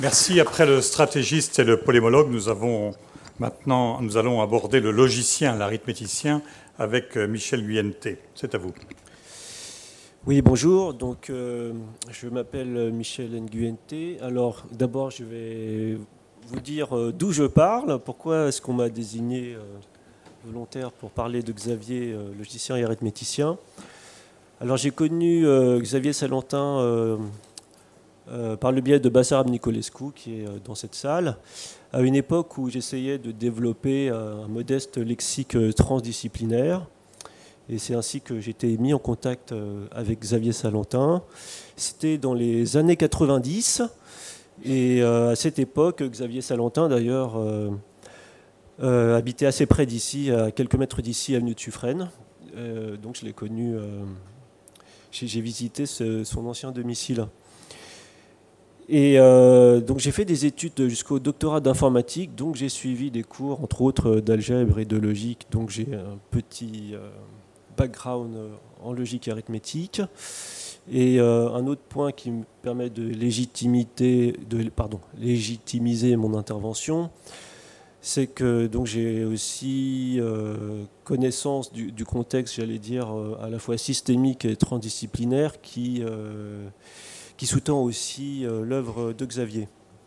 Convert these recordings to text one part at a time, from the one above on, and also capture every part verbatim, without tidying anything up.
Merci. Après le stratégiste et le polémologue, nous avons maintenant, nous allons aborder le logicien, l'arithméticien, avec Michel Guyente. C'est à vous. Oui, bonjour. Donc, euh, je m'appelle Michel Guyente. Alors, d'abord, je vais vous dire euh, d'où je parle. Pourquoi est-ce qu'on m'a désigné euh, volontaire pour parler de Xavier, euh, logicien et arithméticien? Alors, j'ai connu euh, Xavier Salentin euh, euh, par le biais de Bassarab Nicolescu, qui est euh, dans cette salle, à une époque où j'essayais de développer un modeste lexique transdisciplinaire. Et c'est ainsi que j'ai été mis en contact avec Xavier Salentin. C'était dans les années quatre-vingt-dix. Et à cette époque, Xavier Salentin, d'ailleurs, euh, euh, habitait assez près d'ici, à quelques mètres d'ici, avenue de Suffren. Euh, donc je l'ai connu, euh, j'ai, j'ai visité ce, son ancien domicile. Et euh, donc j'ai fait des études jusqu'au doctorat d'informatique. Donc j'ai suivi des cours, entre autres, d'algèbre et de logique. Donc j'ai un petit... Euh, background en logique et arithmétique. Et euh, un autre point qui me permet de, légitimité, de pardon, légitimiser mon intervention, c'est que donc, j'ai aussi euh, connaissance du, du contexte, j'allais dire, euh, à la fois systémique et transdisciplinaire qui, euh, qui sous-tend aussi euh, l'œuvre de Xavier.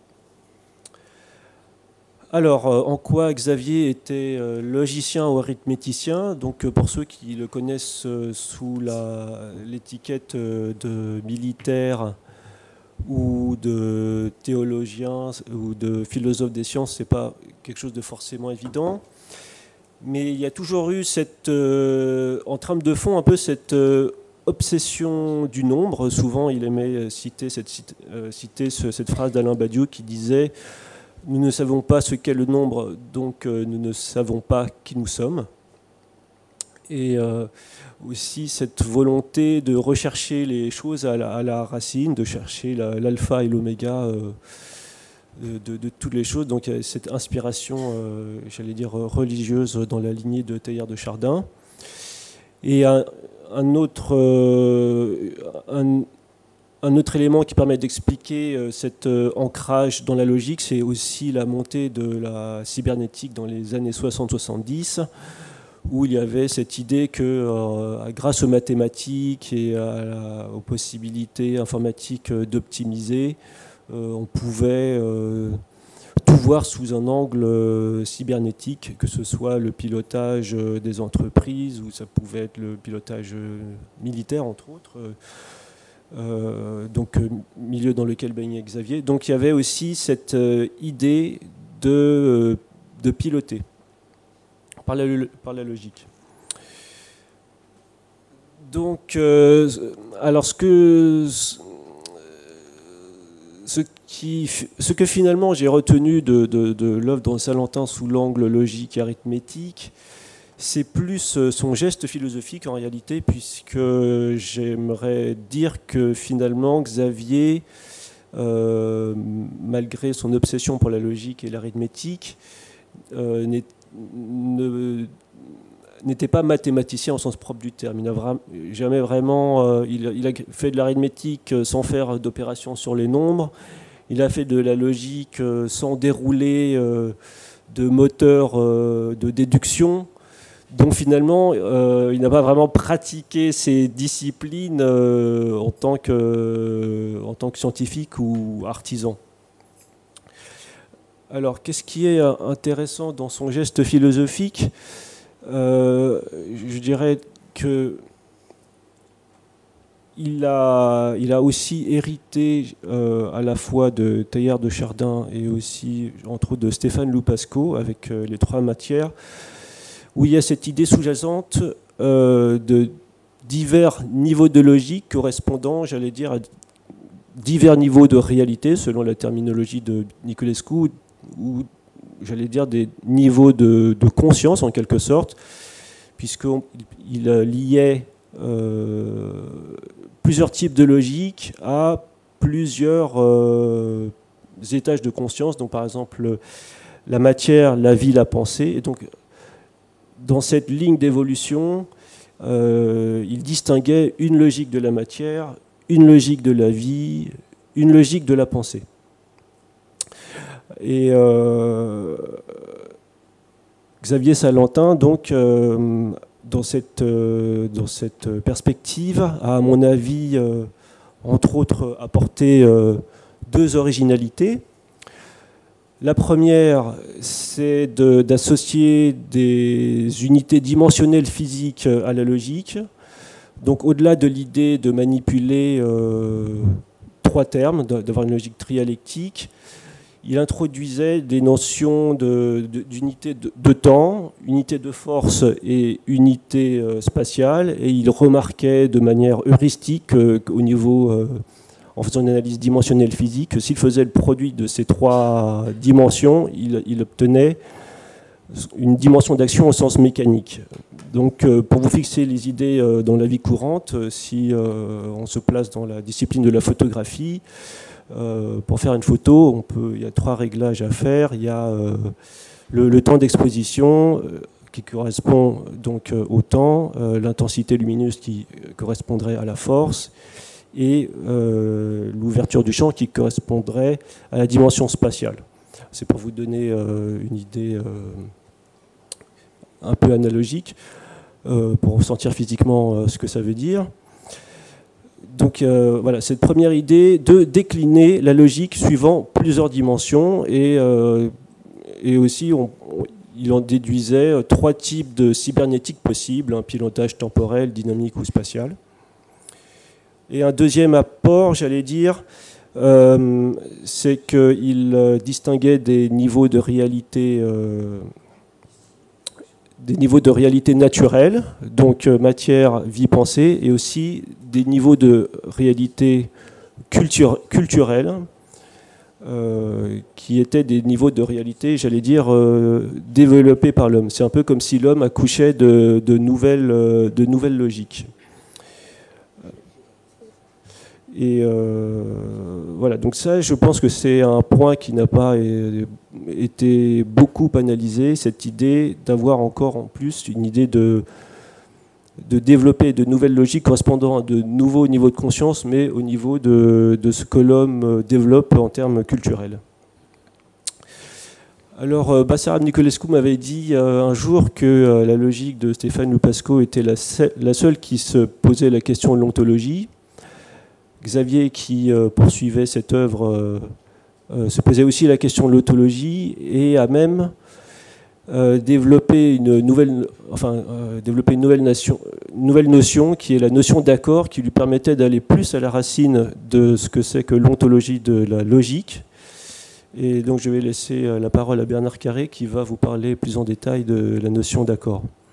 Alors, en quoi Xavier était logicien ou arithméticien? Donc, pour ceux qui le connaissent sous la, l'étiquette de militaire ou de théologien ou de philosophe des sciences, c'est pas quelque chose de forcément évident. Mais il y a toujours eu cette, euh, en trame de fond, un peu cette euh, obsession du nombre. Souvent, il aimait citer cette, euh, citer ce, cette phrase d'Alain Badiou qui disait: nous ne savons pas ce qu'est le nombre, donc euh, nous ne savons pas qui nous sommes. Et euh, aussi cette volonté de rechercher les choses à la, à la racine, de chercher la, l'alpha et l'oméga euh, de, de toutes les choses. Donc il y a cette inspiration, euh, j'allais dire, religieuse dans la lignée de Teilhard de Chardin. Et un, un autre... Euh, un, Un autre élément qui permet d'expliquer cet ancrage dans la logique, c'est aussi la montée de la cybernétique dans les années soixante soixante-dix, où il y avait cette idée que euh, grâce aux mathématiques et à la, aux possibilités informatiques d'optimiser, euh, on pouvait euh, tout voir sous un angle euh, cybernétique, que ce soit le pilotage des entreprises, ou ça pouvait être le pilotage militaire, entre autres. Euh, donc euh, milieu dans lequel baignait Xavier. Donc il y avait aussi cette euh, idée de, euh, de piloter par la, par la logique. Donc, euh, alors ce que, ce, qui, ce que finalement j'ai retenu de, de, de l'œuvre de Salentin sous l'angle logique et arithmétique, c'est plus son geste philosophique en réalité, puisque j'aimerais dire que finalement Xavier, euh, malgré son obsession pour la logique et l'arithmétique, euh, n'est, ne, n'était pas mathématicien au sens propre du terme. Il n'a vra- jamais vraiment, euh, il, il a fait de l'arithmétique sans faire d'opérations sur les nombres. Il a fait de la logique sans dérouler euh, de moteur euh, de déduction. Donc finalement, euh, il n'a pas vraiment pratiqué ces disciplines euh, en, tant que, euh, en tant que scientifique ou artisan. Alors, qu'est-ce qui est intéressant dans son geste philosophique? euh, Je dirais que il a, il a aussi hérité euh, à la fois de Teilhard de Chardin et aussi, entre autres, de Stéphane Loupasco avec euh, les trois matières, où il y a cette idée sous-jacente euh, de divers niveaux de logique correspondant, j'allais dire, à divers niveaux de réalité, selon la terminologie de Nicolescu, ou j'allais dire des niveaux de, de conscience en quelque sorte, puisqu'il liait euh, plusieurs types de logique à plusieurs euh, étages de conscience, donc par exemple la matière, la vie, la pensée, et donc dans cette ligne d'évolution, euh, il distinguait une logique de la matière, une logique de la vie, une logique de la pensée. Et euh, Xavier Salentin, donc, euh, dans, cette, euh, dans cette perspective, a, à mon avis, euh, entre autres, apporté euh, deux originalités. La première, c'est de, d'associer des unités dimensionnelles physiques à la logique. Donc, au-delà de l'idée de manipuler euh, trois termes, d'avoir une logique trialectique, il introduisait des notions de, de, d'unité de, de temps, unité de force et unité euh, spatiale, et il remarquait de manière heuristique euh, qu'au niveau, euh, en faisant une analyse dimensionnelle physique, que s'il faisait le produit de ces trois dimensions, il, il obtenait une dimension d'action au sens mécanique. Donc, euh, pour vous fixer les idées euh, dans la vie courante, euh, si euh, on se place dans la discipline de la photographie, Euh, pour faire une photo, on peut, il y a trois réglages à faire. Il y a euh, le, le temps d'exposition euh, qui correspond donc euh, au temps, euh, l'intensité lumineuse qui correspondrait à la force et euh, l'ouverture du champ qui correspondrait à la dimension spatiale. C'est pour vous donner euh, une idée euh, un peu analogique, euh, pour ressentir physiquement euh, ce que ça veut dire. Donc euh, voilà, cette première idée de décliner la logique suivant plusieurs dimensions et, euh, et aussi on, on, il en déduisait trois types de cybernétique possibles, un pilotage temporel, dynamique ou spatial. Et un deuxième apport, j'allais dire, euh, c'est qu'il distinguait des niveaux de réalité euh, des niveaux de réalité naturelle, donc matière, vie, pensée, et aussi des niveaux de réalité culture, culturelle, euh, qui étaient des niveaux de réalité, j'allais dire, euh, développés par l'homme. C'est un peu comme si l'homme accouchait de, de, nouvelles, euh, de nouvelles logiques. Et euh, voilà, donc ça, je pense que c'est un point qui n'a pas été beaucoup analysé, cette idée d'avoir encore en plus une idée de, de développer de nouvelles logiques correspondant à de nouveaux niveaux de conscience, mais au niveau de, de ce que l'homme développe en termes culturels. Alors, Basarab Nicolescu m'avait dit euh, un jour que euh, la logique de Stéphane Lupasco était la, la seule qui se posait la question de l'ontologie. Xavier, qui euh, poursuivait cette œuvre, euh, euh, se posait aussi la question de l'autologie et a même euh, développé une nouvelle, enfin, euh, développé une nouvelle, nation, nouvelle notion qui est la notion d'accord, qui lui permettait d'aller plus à la racine de ce que c'est que l'ontologie de la logique. Et donc je vais laisser la parole à Bernard Carré qui va vous parler plus en détail de la notion d'accord.